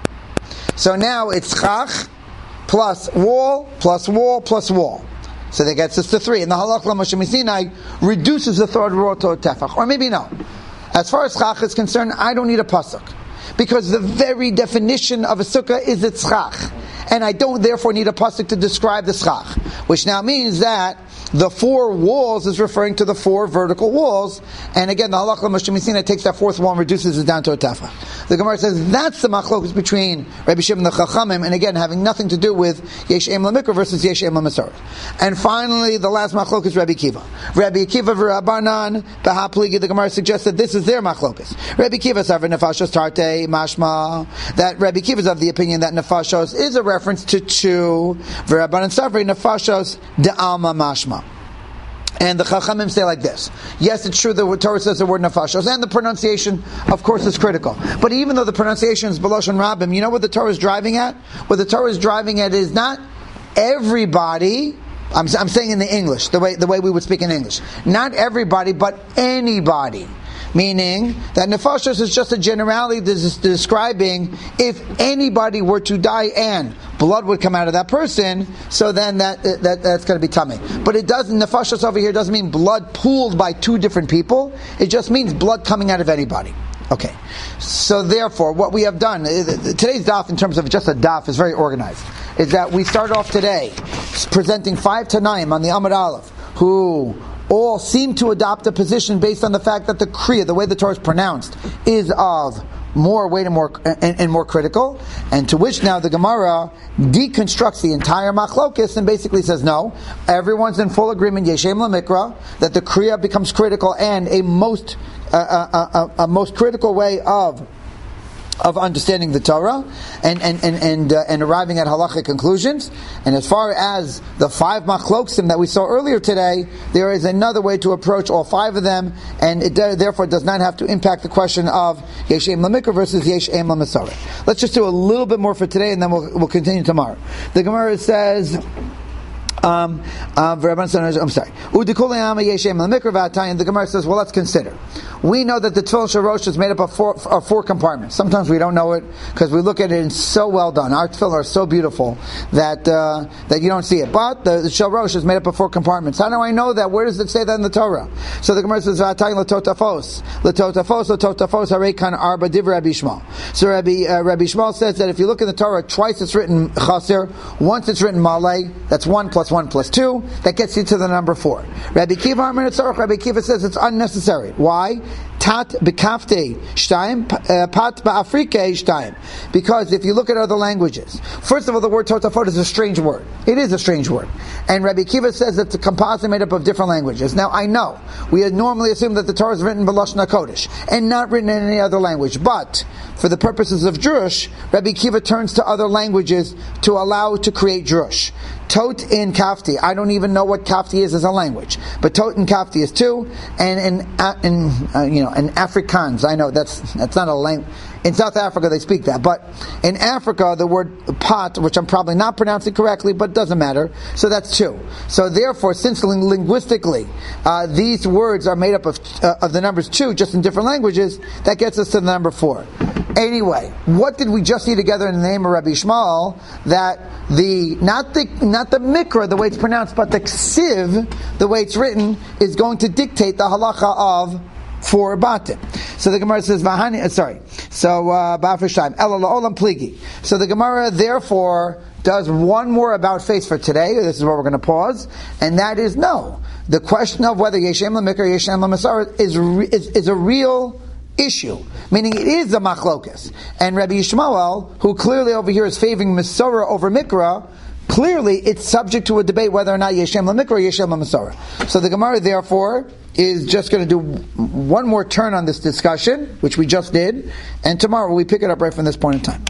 So now it's Schach plus wall, plus wall, plus wall. So that gets us to three. And the Halach Moshe Sinai reduces the third row to a Tefach. Or maybe no. As far as Schach is concerned, I don't need a Pasuk. Because the very definition of a sukkah is its schach. And I don't therefore need a pasuk to describe the schach. Which now means that the four walls is referring to the four vertical walls. And again, the Halach Moshe Sinai takes that fourth wall and reduces it down to a tefach. The Gemara says that's the machlokus between Rabbi Shimon and the Chachamim, and again, having nothing to do with Yeshem LaMikra versus Yeshem LaMasaret. And finally, the last machlokus is Rabbi Kiva. Rabbi Kiva v'Rabbanan b'Hapligi, the Gemara suggests that this is their machlokus. Rabbi Kiva savre nefashos tarte mashma, that Rabbi Kiva is of the opinion that nefashos is a reference to two, v'Rabbanan savre nefashos de'alma mashma. And the Chachamim say like this. Yes, it's true the Torah says the word nefashos, and the pronunciation, of course, is critical. But even though the pronunciation is b'lashon rabim, you know what the Torah is driving at? What the Torah is driving at is not everybody. I'm, I'm saying in the English, the way the way we would speak in English. Not everybody, but anybody. Meaning that nefashos is just a generality that is describing if anybody were to die and blood would come out of that person, so then that, that that's going to be tummy. But it doesn't, nefashos over here doesn't mean blood pooled by two different people. It just means blood coming out of anybody. Okay. So therefore, what we have done, today's daf in terms of just a daf is very organized, is that we start off today presenting five Tanaim on the Amud Aleph, who all seem to adopt a position based on the fact that the Kriya, the way the Torah is pronounced, is of more weight and more and, and more critical, and to which now the Gemara deconstructs the entire machlokis and basically says no, everyone's in full agreement, Yeshem LaMikra, that the Kriya becomes critical, and a most uh, a, a, a most critical way of of understanding the Torah and and and and, uh, and arriving at halachic conclusions. And as far as the five machloksim that we saw earlier today, there is another way to approach all five of them, and it uh, therefore does not have to impact the question of yesh em lamikra versus yesh em lamasara. Let's just do a little bit more for today, and then we'll we'll continue tomorrow. The Gemara says. Um, uh, I'm sorry. The Gemara says, well, let's consider. We know that the Tefillin Shorosh is made up of four, of four compartments. Sometimes we don't know it because we look at it and it's so well done. Our Tefillin are so beautiful that uh, that you don't see it. But the, the Shorosh is made up of four compartments. How do I know that? Where does it say that in the Torah? So the Gemara says, L'totafos, L'totafos, L'totafos, Harekan Arba Div Rabbi Shmuel. So Rabbi uh, Rabbi Shmuel says that if you look in the Torah, twice it's written Chaser, once it's written Malay. That's one plus one plus two. That gets you to the number four. Rabbi Kiva Rabbi Kiva says it's unnecessary. Why? Tat bekafte shtaim, pat ba'afrike shtaim. Because if you look at other languages, first of all, the word totafot is a strange word. It is a strange word. And Rabbi Kiva says it's a composite made up of different languages. Now, I know, we had normally assumed that the Torah is written b'lashon HaKodesh, and not written in any other language. But, for the purposes of drush, Rabbi Kiva turns to other languages to allow to create drush. Tot in Kafti. I don't even know what Kafti is as a language, but Tot in Kafti is two, and in, in uh, you know, in Afrikaans, I know that's that's not a language. In South Africa, they speak that, but in Africa, the word pot, which I'm probably not pronouncing correctly, but doesn't matter. So that's two. So therefore, since ling- linguistically uh, these words are made up of uh, of the numbers two, just in different languages, that gets us to the number four. Anyway, what did we just see together in the name of Rabbi Shmuel? That the not the not the mikra, the way it's pronounced, but the ksiv, the way it's written, is going to dictate the halacha of four batim. So the Gemara says, "Vahani." Uh, sorry. So ba'afrishayim ela la'olam pligi. So the Gemara therefore does one more about face for today. This is where we're going to pause, and that is no. The question of whether yeshem lamikra or yeshem lamasara is, is is a real issue, meaning it is a machlokas. And Rabbi Yishmael, who clearly over here is favoring Masorah over Mikra, clearly it's subject to a debate whether or not Yeshem LaMikra or Yeshem LaMasorah. So the Gemara, therefore, is just going to do one more turn on this discussion, which we just did, and tomorrow we pick it up right from this point in time.